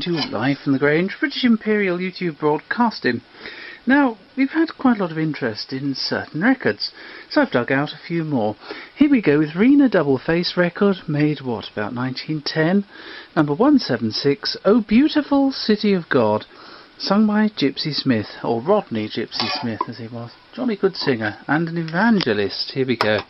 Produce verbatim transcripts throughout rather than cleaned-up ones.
to Live from the Grange, British Imperial YouTube Broadcasting. Now, we've had quite a lot of interest in certain records, so I've dug out a few more. Here we go with Rena Double Face record, made, what, about nineteen ten? Number one seven six, Oh Beautiful City of God, sung by Gypsy Smith, or Rodney Gypsy Smith as he was. Jolly good singer, and an evangelist. Here we go.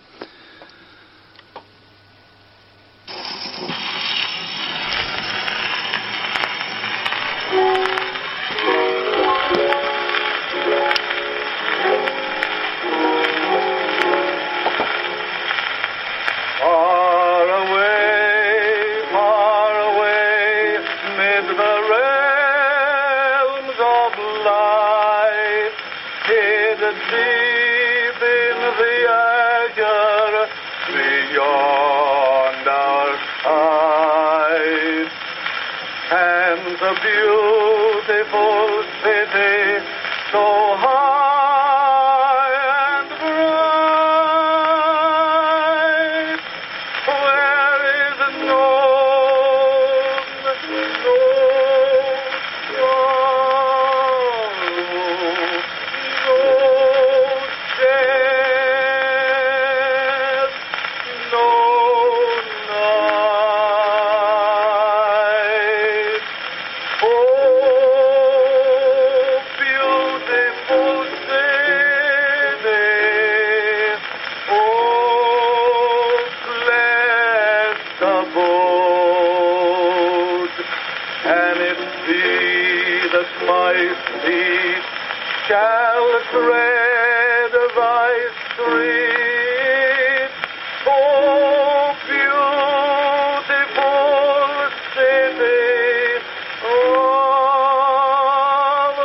Beautiful city, so high and bright, where is no, no sorrow, no death, no night. Oh, shall tread thy street, oh beautiful city of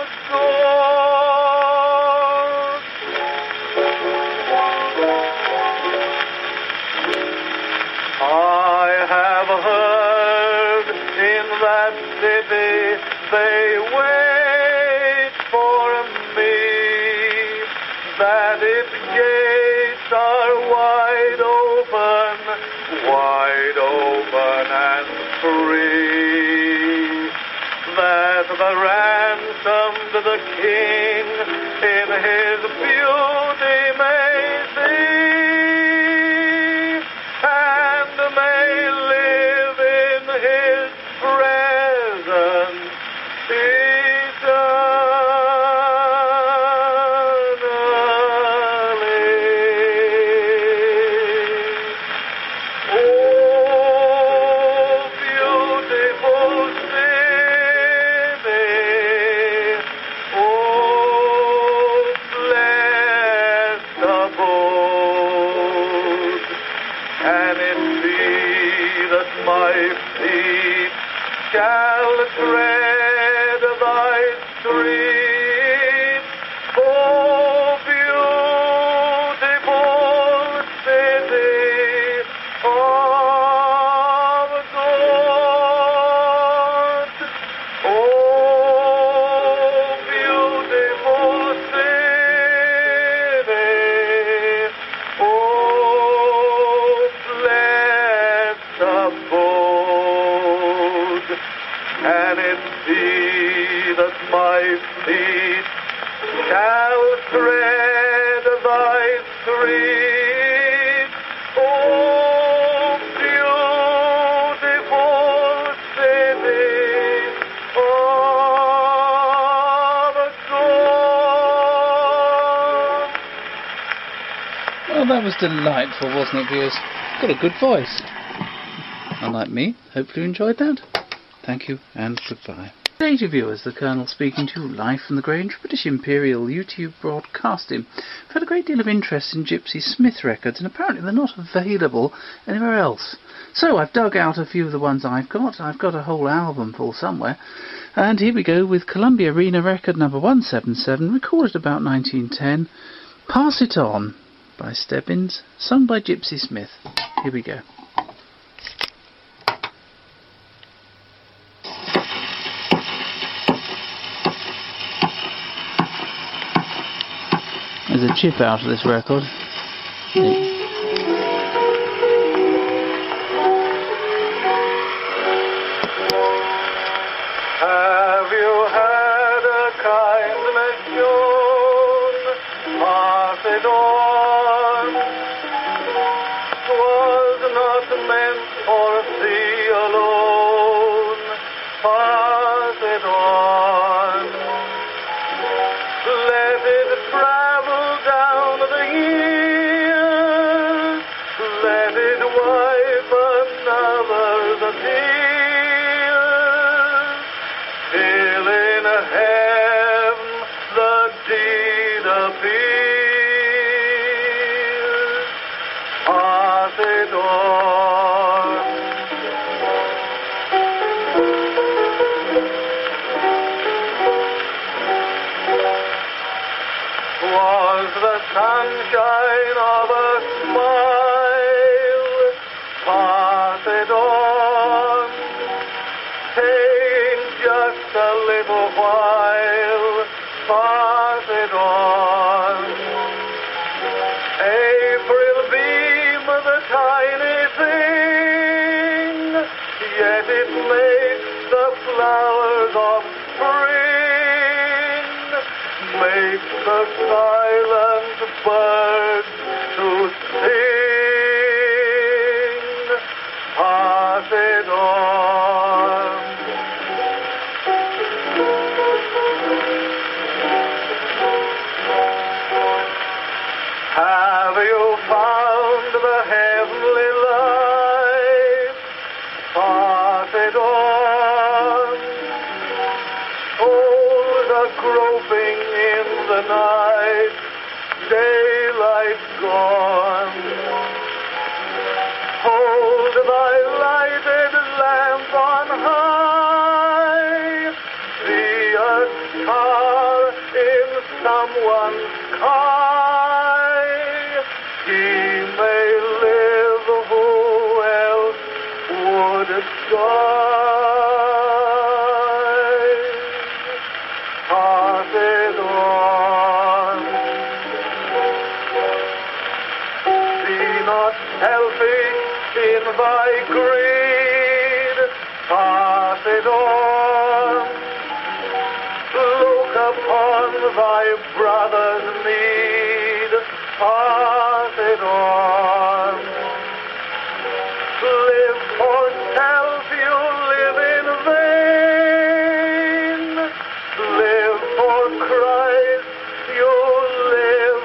God. I have heard in that city they wait for me, that its gates are wide open, wide open and free, that the ransomed the King in his beauty may see, and may live in his presence shall tread thy street, oh beautiful city of God. Oh beautiful city, oh blessed abode. Can it be that my feet shall tread thy street, oh beautiful city of God? Well, that was delightful, wasn't it, viewers? Got a good voice. Unlike me, hopefully you enjoyed that. Thank you and goodbye. Hey to viewers, the Colonel speaking to you live from the Grange, British Imperial YouTube Broadcasting. I've had a great deal of interest in Gypsy Smith records, and apparently they're not available anywhere else. So I've dug out a few of the ones I've got. I've got a whole album full somewhere. And here we go with Columbia Arena record number one seven seven, recorded about nineteen ten. Pass It On by Stebbins, sung by Gypsy Smith. Here we go. There's a chip out of this record. Yeah. Have you had a kindness shown? Pass it on. 'Twas not meant for thee alone. Pass it on. Let it travel down the years. Let it wipe another's tears. Till in heaven the deed appears. Pass it on. Was the sunshine of a smile? Pass it on. Staying just a little while. Pass it on. April beam, the tiny thing, yet it makes the flowers of spring, makes the silent birds to sing. Pass it on. Have you found the heavenly light? Pass it on. Oh, the groping in the night, daylight gone. Hold thy lighted lamp on high. See a star in someone's sky. He may live who else would die. Pass it on. Be not selfish in thy greed. Pass it on. Look upon thy brother's need. Pass it on. Live for self, you live in vain. Live for Christ, you live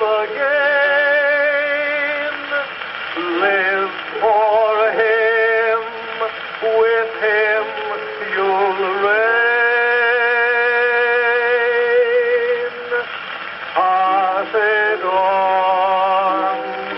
again. Live for Him, with Him you'll reign. Pass it on.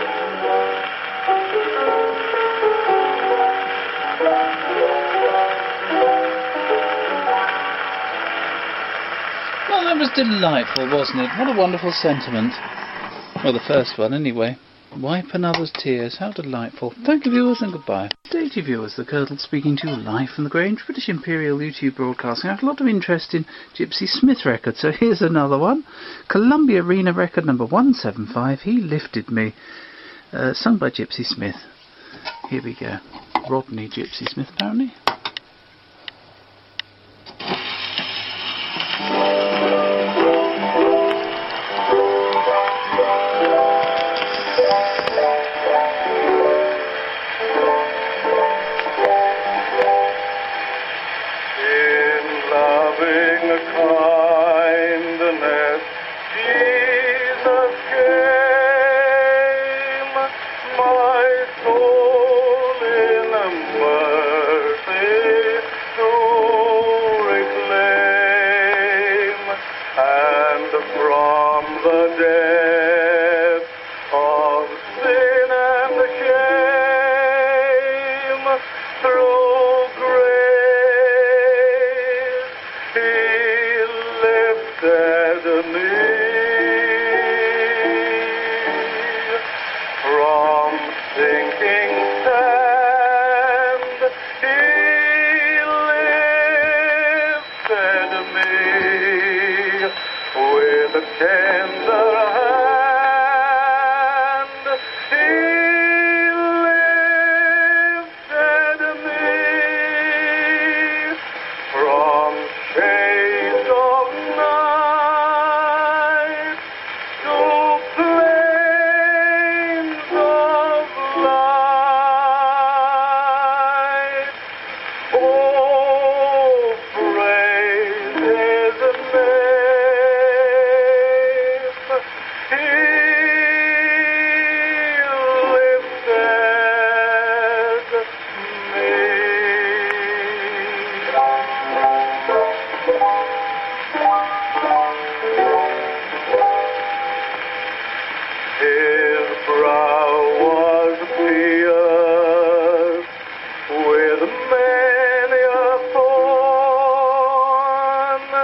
Well, that was delightful, wasn't it? What a wonderful sentiment. Well, the first one, anyway. Wipe another's tears. How delightful. Thank you, viewers, and goodbye. Stage viewers, the Colonel speaking to you live from the Grange, British Imperial YouTube Broadcasting. I have a lot of interest in Gypsy Smith records, so here's another one. Columbia Arena record number one seven five, He Lifted Me, uh, sung by Gypsy Smith. Here we go. Rodney Gypsy Smith, apparently. Kindness, Jesus came, my soul in mercy to reclaim, and from the depth of sin and shame, through grace, He lifted me from sinking sand. He lifted me with a tender hand. He lifted me from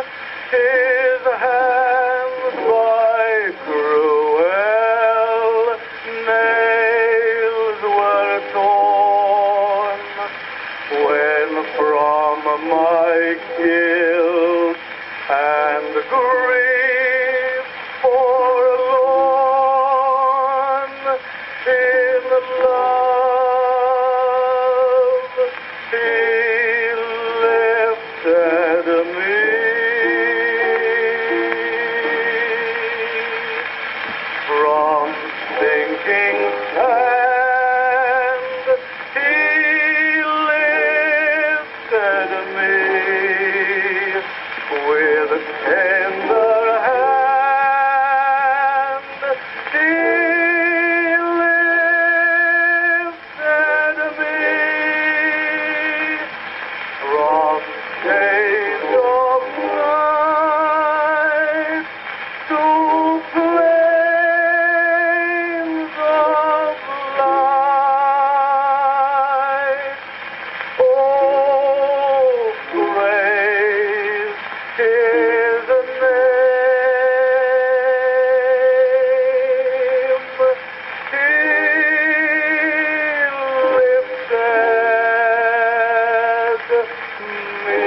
his hands by cruel nails were torn, when from my guilt and grief forlorn in love he lifted me from sinking sand. He lifted me with a tender hand. He lifted me from shades of night to plains of light. Oh, praise his name. He lifted me.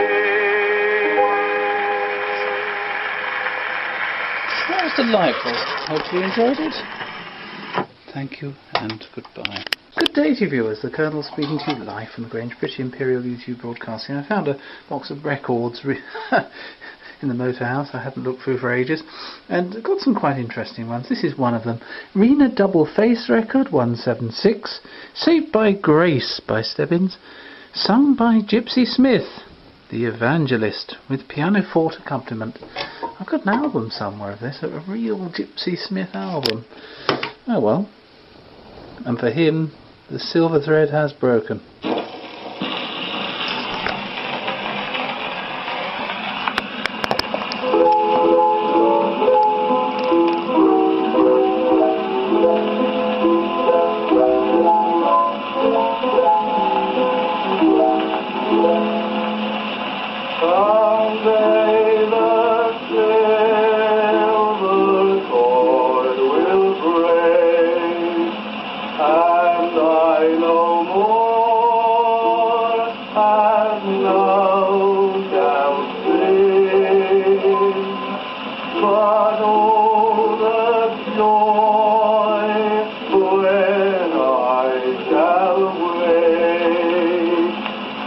That was delightful. Hope you enjoyed it. Thank you and goodbye. Good day to you viewers. The Colonel speaking to you live from the Grange, British Imperial YouTube Broadcasting. I found a box of records re in the motor house I hadn't looked through for ages, and got some quite interesting ones. This is one of them. Rena Double Face record one seven six, Saved by Grace by Stebbins, sung by Gypsy Smith, The Evangelist, with pianoforte accompaniment. I've got an album somewhere of this, a real Gypsy Smith album. Oh well. And for him, the silver thread has broken. Someday the silver cord will break, and I no more have no doubt sing. But oh, the joy when I shall wake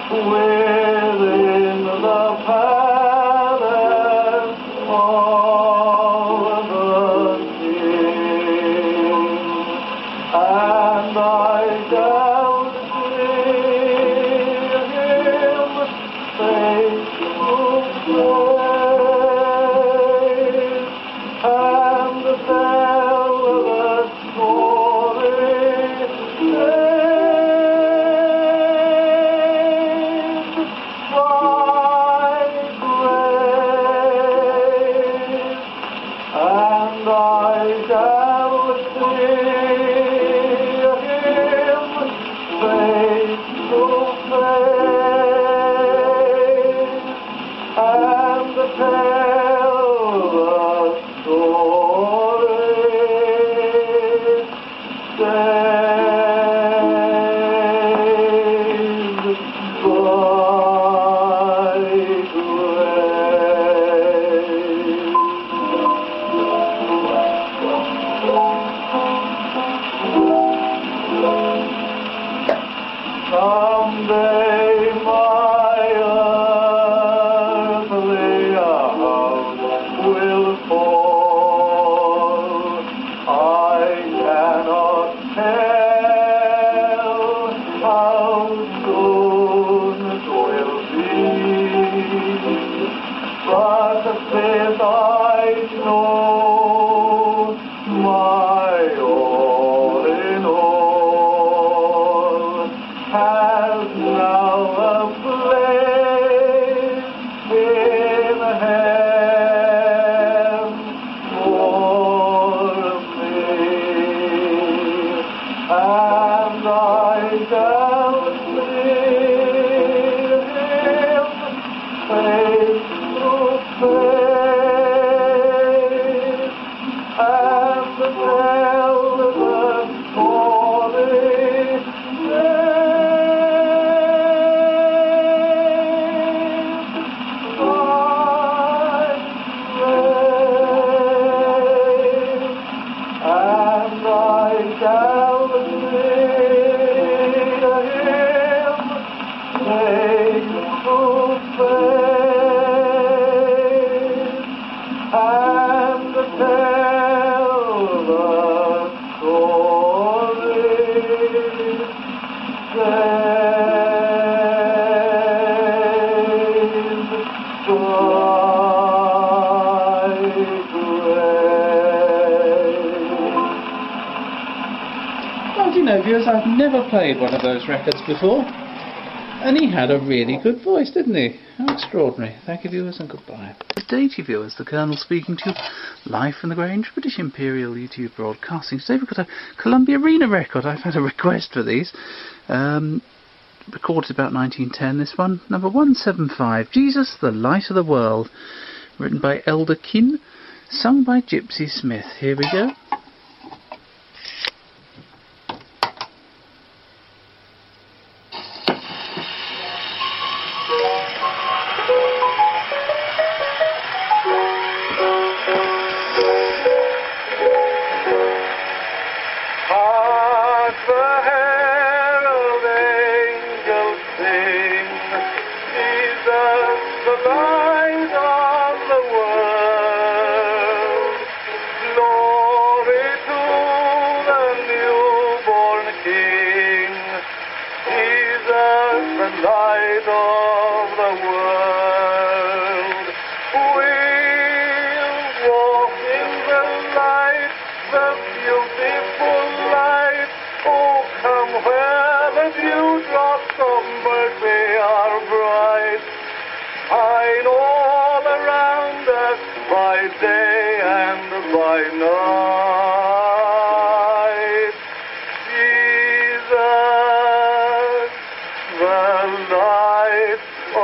within the palace of the King, and I shall see him face to face, and tell the story saved by grace, and I shall see him face to face, and tell the story saved by grace. Someday my earthly heart Well, do you know, viewers, I've never played one of those records before. And he had a really good voice, didn't he? How extraordinary. Thank you, viewers, and goodbye. Good day to you, viewers. The Colonel speaking to you live from the Grange, British Imperial YouTube Broadcasting. Today we've got a Columbia Arena record. I've had a request for these. Um, recorded about nineteen ten, this one. Number one seven five, Jesus, the Light of the World. Written by Elder Kin, sung by Gypsy Smith. Here we go. Light of the world, we'll walk in the light, the beautiful light. Oh, come where the dewdrops of mercy are bright, shine all around us by day and by night. Jesus, the light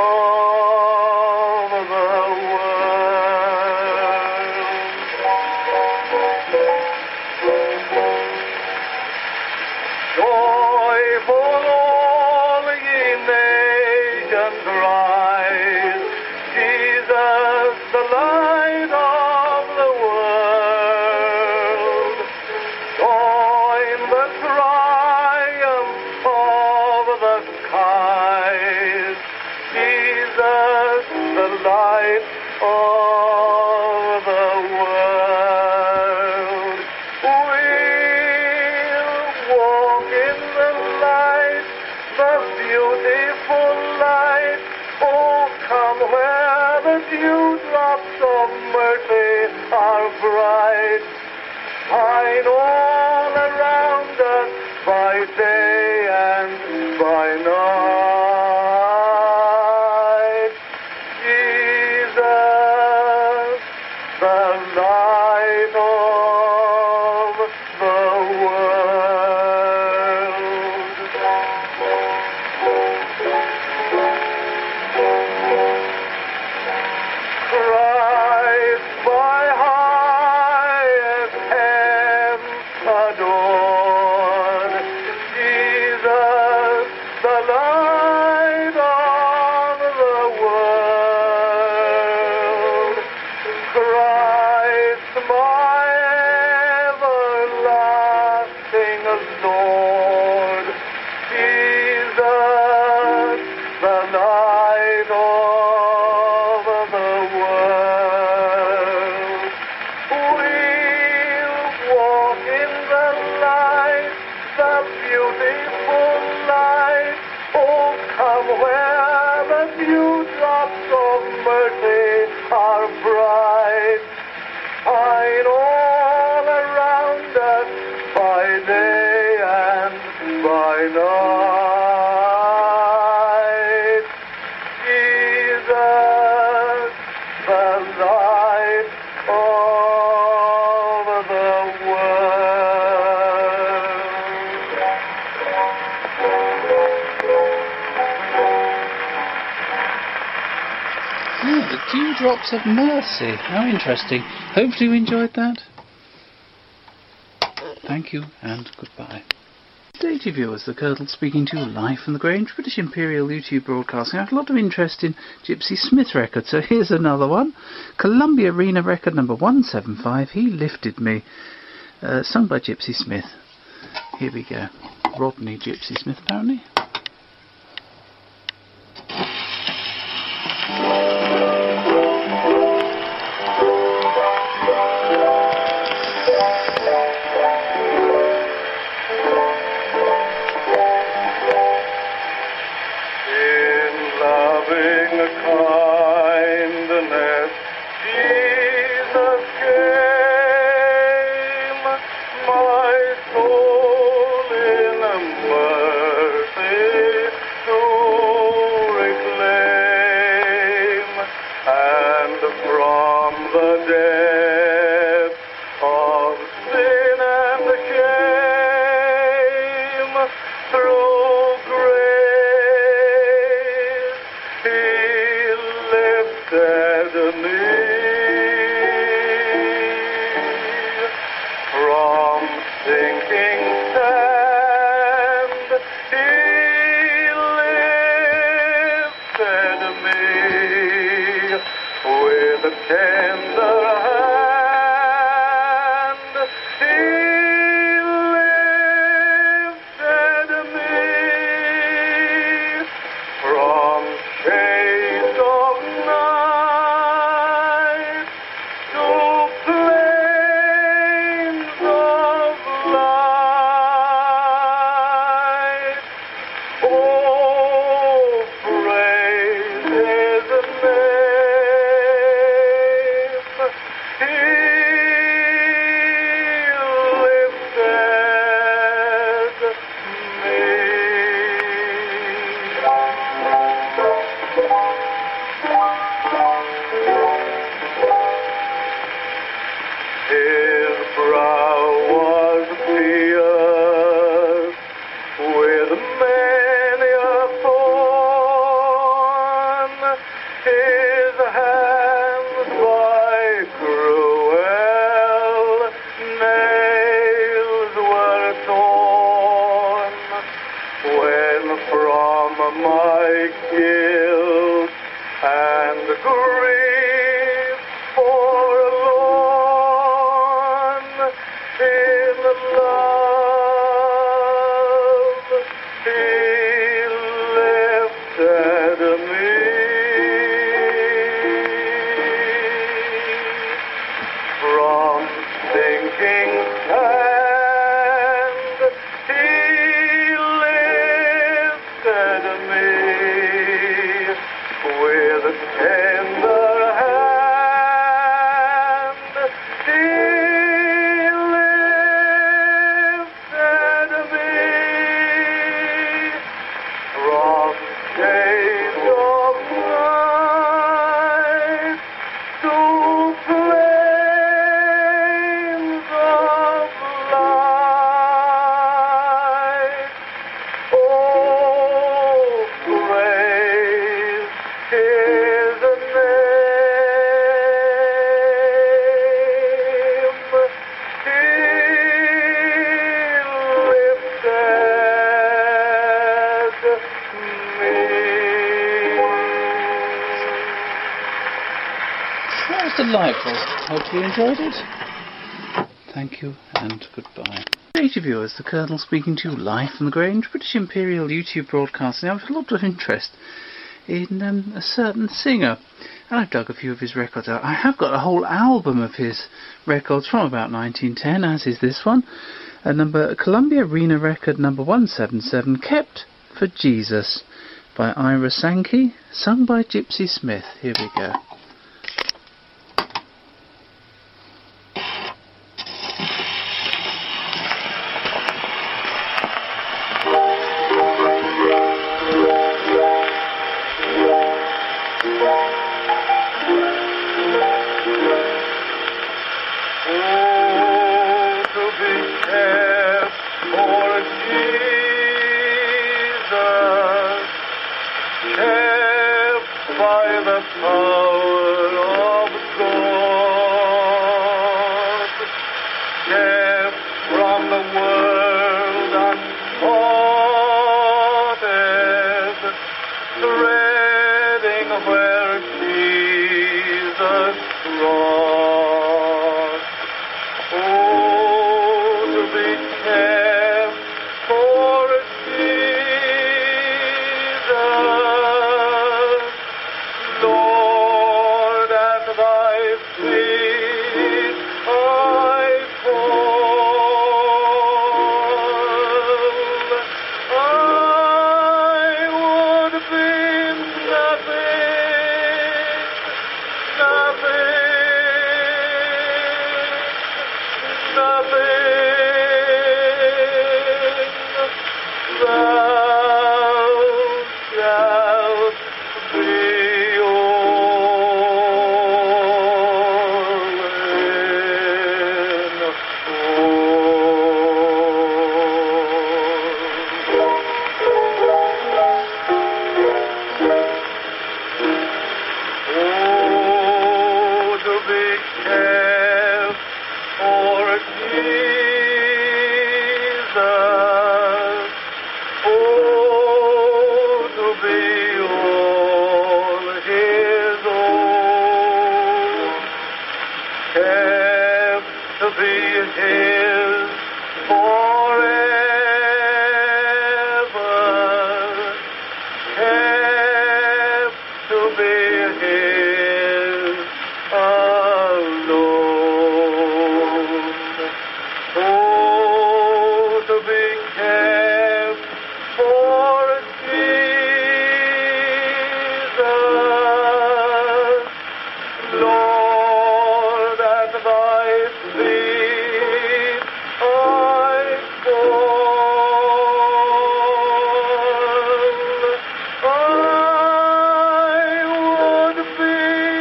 of the world. Joyful all ye nations rise, Jesus, the light of the world. Join the triumph of the skies, Jesus, the light of the world. We'll walk in the light, the beautiful light. Oh, come where the dewdrops of mercy are bright, shine all around us by day and by night. Jesus, the light of the world. Christ, by highest heaven adored, Jesus, the light of the world. Christ, my everlasting Lord, Jesus, the light of the world. We'll walk in the light, the beautiful light. Oh, come where the dewdrops of mercy are bright, shine all around us by day and by night. Jesus, the light of the Yeah, the Dewdrops of Mercy. How interesting. Hopefully you enjoyed that. Thank you and goodbye. Good day to you, viewers. The Colonel speaking to you live from the Grange, British Imperial YouTube Broadcasting. I have a lot of interest in Gypsy Smith records, so here's another one. Columbia Arena record number one seven five, He Lifted Me, uh, sung by Gypsy Smith. Here we go. Rodney Gypsy Smith, apparently. In loving kindness and from the depth of sin and shame, through grace He lifted me from sinking sand. He lifted me with a tender hand. He lifted me from shades of night to plains of light. Oh, praise His name. He lifted me. His brow was pierced with many a thorn, His hands by cruel nails were torn. When from my guilt and grief forlorn, in love He lifted me from sinking sand. He lifted me with a tender hand. He lifted me from shades of night to plains of light. Oh, praise His name. He lifted me. That was delightful. Hope you enjoyed it. Thank you and goodbye. Creative viewers, the Colonel speaking to you live from the Grange, British Imperial YouTube broadcasting. I've had a lot of interest in um, a certain singer, and I've dug a few of his records out. I have got a whole album of his records from about nineteen ten, as is this one. A number Columbia Arena record number one seventy-seven, Kept for Jesus, by Ira Sankey, sung by Gypsy Smith. Here we go. Oh, to be kept for Jesus, kept by the power of God, kept from the world unspotted, treading where Jesus trod. Oh, to be kept for Jesus, Lord, at Thy feet I fall. I would be nothing, nothing, nothing. Thou shalt be all. be his forever, kept to be his alone. Oh, to be kept for Jesus, Lord, at thy feet I fall. I would be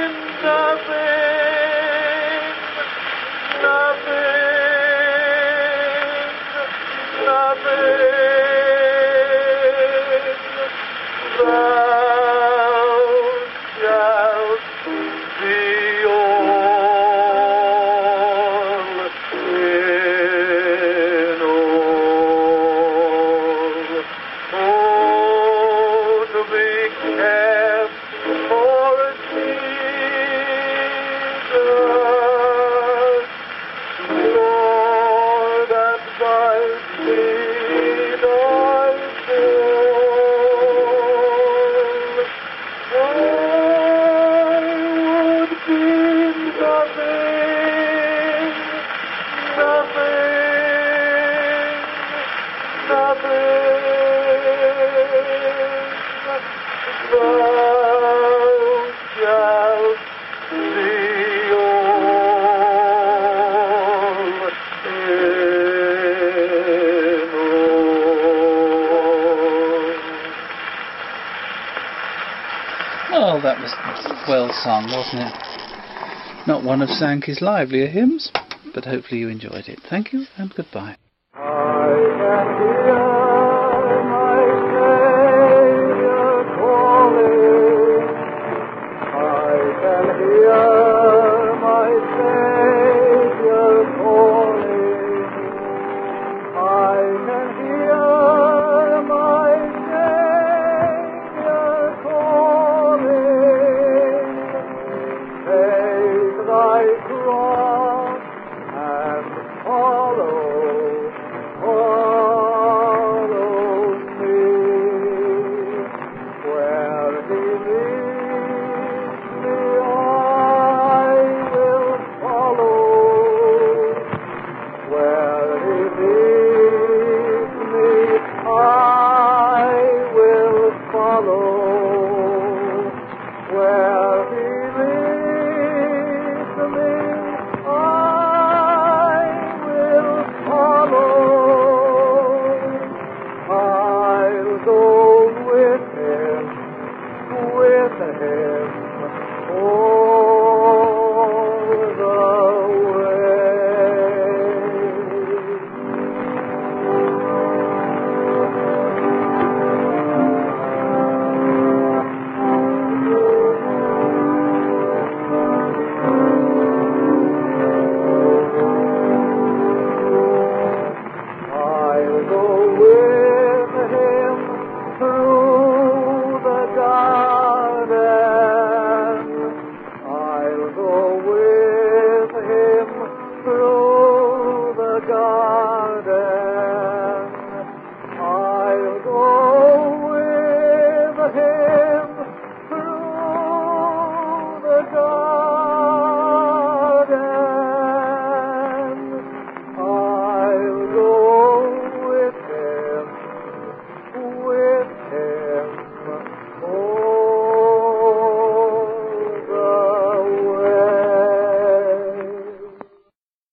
nothing, nothing, nothing. Thou shalt be all in all. Oh, to be kept for Jesus, Lord, at thy feet I fall. I would be nothing, nothing, nothing. Thou shalt be all in all. Well, that was well sung, wasn't it? Not one of Sankey's livelier hymns, but hopefully you enjoyed it. Thank you and goodbye. I can hear